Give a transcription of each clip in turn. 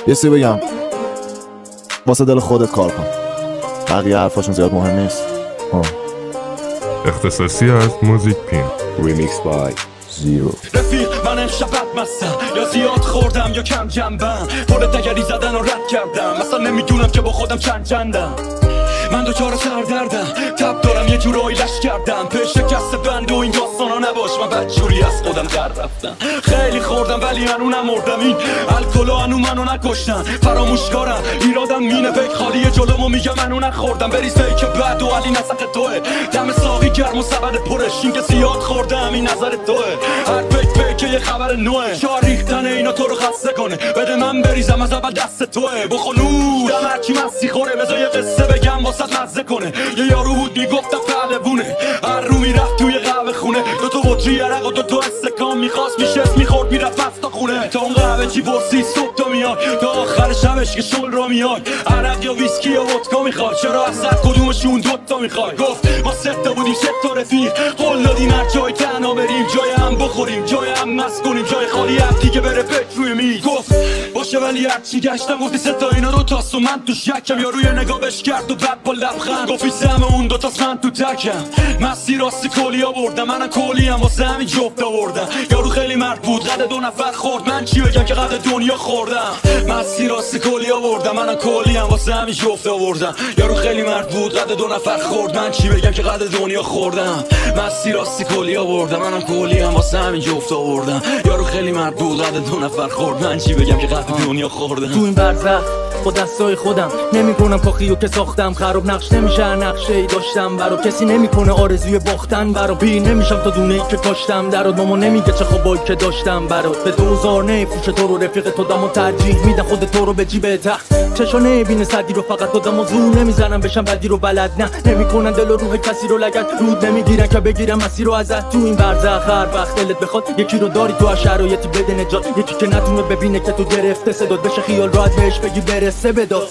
یه سی بگم واسه دل خودت کار کن، بقیه حرفاشون زیاد مهم نیست. اختصاصی از موزیک پین. ریمیکس بای زیرو. رفیق من امشب بدمستم، یا زیاد خوردم یا کم جنبم، پر دگری زدن و رد کردم، اصلا نمیدونم که با خودم چندم. من دوچار سردردم، تب دارم یه جورایی لش کردم، به شکست بند و این داستانا نباش، من بدجوری از خودم در رفتم. خیلی خوردم ولی هنو نمردم، این الکلو هنو منو نکشتن، فراموشکارم ایرادم مینه پیک خالی جلومو میگم منو نخوردم، بریز که بعد و علی نسق توه، دم ساقی گرم و سبد پرش، این که زیاد خوردم این نظر توه، هر پیک یه خبر نوه، چار ریختن اینا تو رو خسته کنه، بده من بریزم از اول دست توه، بخونوش دم هرچی مستی خوره، بذار یه قصه بگم واسه مزه کنه. یه یارو بود میگفتم پهلوونه، هر رو میرفت توی قهوه خونه، دوتا بطری عرق و دوتا استکان میخواست میشست میخورد میرفت مست تا خونه، تا اون قهوه چی برسی صبح تا میاد، تا آخر شبش که شل را میاد، عرق یا ویسکی یا ودکا میخواد، چرا از هر کدومشون دوتا میخواد. گفت ما سته بودیم تا رفیق، قول دادیم هر جای تنها بریم، جای هم بخوریم جای هم مست کنیم، جای خالی هم دیگه بره پک روی میز. گفت باشه ولی هرچی گشتم گفتی ستا اینا رو تاست و من تو شکم، یا روی نگاهش کرد و بعد با لبخند گفتی سهم اون دوتاست من تو تکم، مستی راستی کلی آوردم، منم کلی هم واسه همین جفت آوردم، یارو خیلی مرد بود قد 2 نفر خورد، من چی بگم که قد دنیا خوردم، مستی راستی کلی آوردم، منم کلی هم واسه همین جفت آوردم، یارو خیلی مرد بود قد 2 نفر خورد، من چی بگم که قد دنیا خوردم، مستی راستی کلی آوردم، منم کلی هم واسه همین جفت آوردم، یارو خیلی مرد بود قد 2 نفر خورد، من چی بگم که قد دنیا خوردم. تو این برزخ با دستای خودم نمیکنم کاخیو که ساختم، خراب نقش نمیشه نقشه ای داشتم برا، کسی نمیکنه آرزوی باختن برا، بی نمیشم تا دونه ای که کاشتم درات، ماما نمیگه چه خوابایی که داشتم برات، به دوزار نمیفروش تو رو رفیق تو دمو ترجیح میدن خود تو رو به جیبت، چشا نمیبینه صدی رو فقط دادم و زور نمیزنم بشم بدی رو بلد، نه نمیکنن دل و روح کسی رو لگد، رود نمیگیرن که بگیرم مسیر رو ازت. تو این برزخ هر وقت دلت بخواد یکی رو داری تو شرایطی بده نجات، یکی که نتونه ببینه که تو گرفته صدات بشه خیال راحت بهش بگی برسه بداد،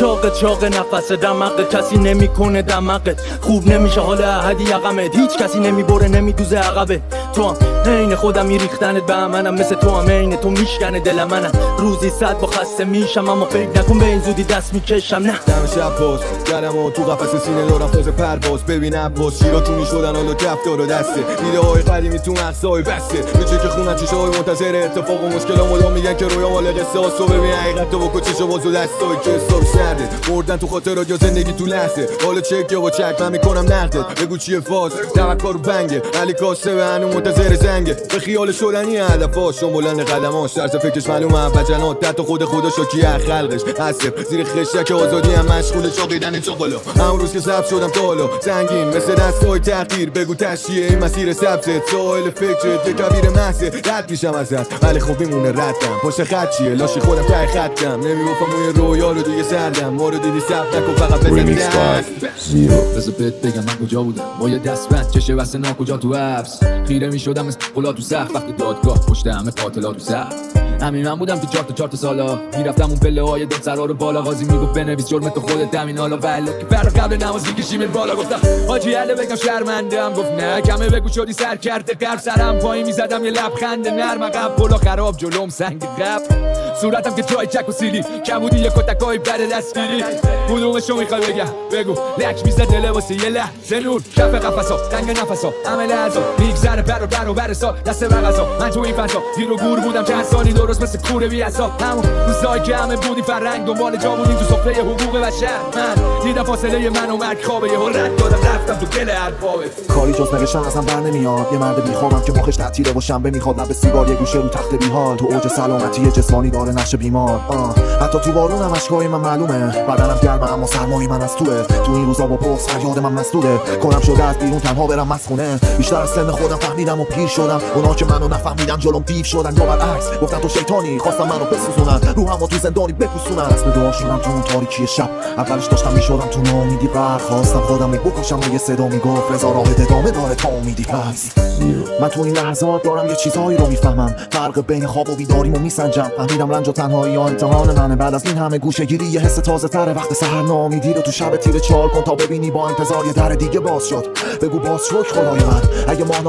چاق نفس دماغت کسی نمیکنه دماغت، خوب نمیشه حال احدی یقمت، هیچ کسی نمیبره نمیدوزه عقبه، تو هم عین خودم میریختنت به منم، مثل تو هم عین تو میشکنه دل منم، روزی 100 با خسته میشم اما فکر نکن به این زودی دست میکشم، نه دم شب پاس گرمو تو قفس سینه دارم تازه پرواز، ببین عباس شیراتونی شدن حالا کفتار و دسته، ایده های قدیمی تو مغزای بسته، میشه که خونن چشای منتظر اتفاق و مشکل مدام میگن که رویا مال قصه هاست، و ببین حقیقت تو با چشا باز و دستای که استار سرده، مردن تو خاطرات یا زندگی تو لحظه، حالا چک یا با چک من میکنم نقدت، بگو چیه فاز توکل رو بنگه، علی کاسه به هنو منتظر زنگه، به خیال شدنی هدفاش شمولن قدماش، طرز فکرش معلومه وجنات، تا خود خدا شاکی خلقش هست، زیر خشک آزادی هم مشغول چاقیدن تو بالا، همون روز که سبز شدم تا حالا سنگین مثل دستای تغییر، بگو تشیه این مسیر سبزت، ساحل فکرت به کبیر محضه، رد میشم ازت ولی خب میمونه ردم، پشت خط چیه لاشی خودم ته خطم، نمیگفتم روی رویا رو دیگه سردم، ما رو دیدی سبت نکن فقط بزن دست زیرو. بذار بهت بگم من کجا بودم با یه دست بند چشه واسه ناکجا تو حبس، خیره میشدم مثل قلا تو سقف، وقتی دادگاه پشت همه قاتلا تو سقف، همین من بودم تو 4 تا سالا، میرفتم اون پله های دادسرا رو بالا، قاضی میگفت بنویس جرمت تو خودت همین حالا، ولی که فرق قبل نماز میکشیم بالا، گفتم حاجی علی بگم شرمندم، گفت نه کمه بگو شدی سر کرده قرب، سرم پایین میزدم یه لبخند نرم، عقب بالا خراب جلوم سنگ قبل، صورتم که جای چک و سیلی کبودی یه کتکای بر دستگیری، کدومشو میخوای بگم بگو، لک میزه دل واسه یه لحظه نور، کف قفسا تنگ نفسا عمل ازا میگذره بر سا دست بغزا، من تو این فضا زیر و گور بودم چند سالی درست مثل کوره بی حساب، همون روزایی که همه بودی فرنگ دنبال جا بودیم تو سفره حقوق بشر، من دیدم فاصله من و مرگ خوابه، یه هل رد دادم رفتم تو دل اربابه، کاری جز نوشتن ازم بر نمیاد، یه مرد بیخوابم که مخش تعطیله و شنبه میخواد لب سیگار، یه گوشه رو تخت بیحال، تو اوج سلامتی جسمانی داره نقش بیمار، حتی تو بارونم اشکای من معلومه، بدنم گرمه اما سرمایی من از توه، تو این روزا با پوز فریاد من مسدوده، کنم شده از بیرون تنها برم مسخونه، بیشتر از سن خودم فهمیدم و پیر شدم، اونا که منو نفهمیدن جلوم دیو شدن، یا برعکس گفتن تو شیطانی خواستم منو بسوزونن، روحمو تو زندانی بپوسونن، اسم دعا شدم تو اون تاریکی شب، اولش داشتم میشدم تو ناامیدی غرق، خواستم خودم بکشم و یه صدا میگفت رضا راه ادامه داره تا امیدی هست، من تو این لحظات دارم یه چیزایی رو میفهمم، فرق بین خواب و بیداریمو میسنجم، فهمیدم رنج و تنهایی یا امتحان منه، بعد از این همه گوشه‌گیری یه حس تازه تره، وقت سحر ناامیدی رو تو شب تیره 4 کن تا ببینی با انتظار یه در دیگه باز شد، بگو باز شکر خدای من، اگه ماه ناقصه نگاه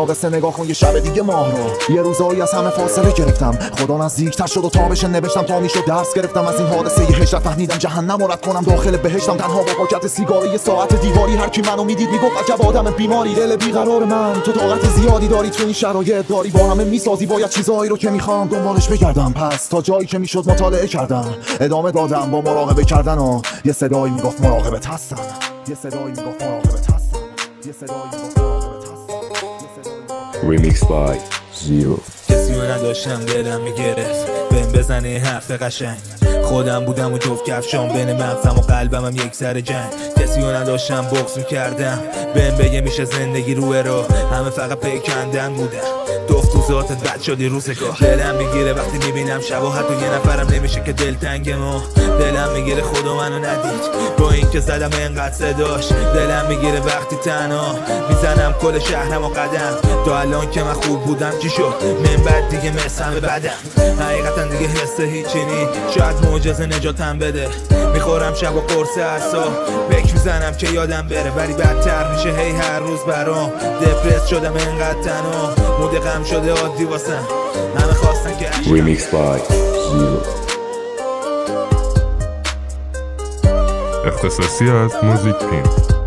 نگاه کن یه شب دیگه ماه رو. یه روزایی از همه فاصله گرفتم، خدا نزدیکتر شد و تابش نوشتم تا میشد درس گرفتم از این حادثه هجرت. فهمیدم جهنم رد کنم داخل بهشتم، تنها با پاکت سیگار یه ساعت دیواری. هر کی منو میدید میگفت عجب آدم بیماری. دل بیقرار من تو طاقت زیادی داری، تو این شرایط داری با همه میسازی. باید چیزایی رو که میخوام دنبالش بگردم، پس تا جایی که میشد مطالعه کردم، ادامه دادم با مراقبه کردن و یه صدایی میگفت مراقبت هستم. یه صدایی میگفت مراقبت هستم. یه صدایی میگفت مراقبت هستم. Remixed by Zero. کسی رو نداشتم دلم میگرفت بهم بزنه حرف قشنگ. خودم بودم و جفت کفشام بین مغزم و قلبم هم یک سر جنگ. کسی رو نداشتم بغض میکردم بهم بگه میشه زندگی روه رو، همه فقط پیکندن بودن. دفت تو ذاتت بد شدی روزگاه. دلم میگیره وقتی میبینم شباهت و یه نفرم نمیشه که دلتنگم و دلم میگیره خدا منو ندید با این که زدم انقدر صداش. دلم میگیره وقتی تنها میزنم کل شهرم و قدم. تا الان که من خوب بودم چی شد؟ من بعد دیگه مثل همه بدم. حقیقتا دیگه حس هیچی نی، شاید معجزه نجاتم بده. میخورم شب و قرص عصا، فکر میزنم که یادم بره ولی بدتر میشه هی هر روز برام. دپرس شدم انقدر تنها، مود غم شده عادی واسم. همه خواستن که Remixed by Zero. اختصاصی از موزیک پین.